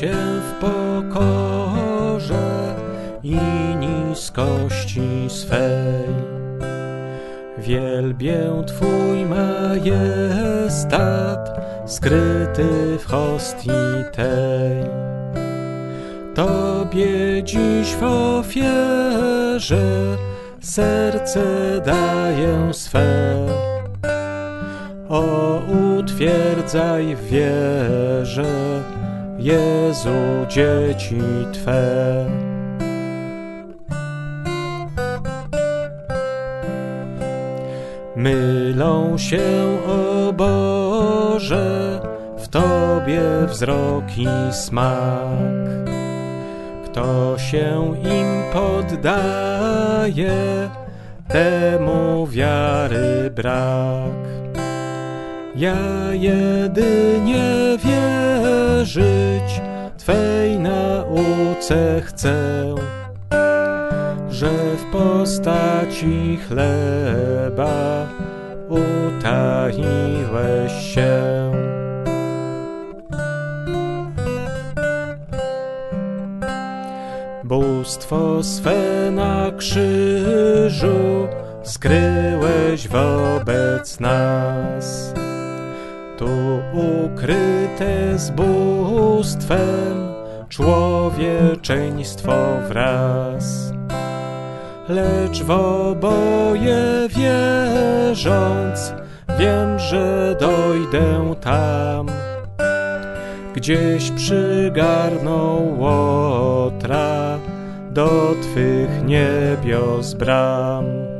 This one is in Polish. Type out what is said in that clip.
się w pokorze i niskości swej. Wielbię Twój majestat, skryty w hostii tej. Tobie dziś w ofierze serce daję swe. O, utwierdzaj w wierze, Jezu, dzieci Twe. Mylą się, o Boże, w Tobie wzrok i smak. Kto się im poddaje, temu wiary brak. Ja jedynie wierzyć Twej nauce chcę, że w postaci chleba utaiłeś się. Bóstwo swe na krzyżu skryłeś wobec nas. Tu ukryte z bóstwem człowieczeństwo wraz. Lecz w oboje wierząc, wiem, że dojdę tam, gdzieś przygarną Łotra do Twych niebios bram.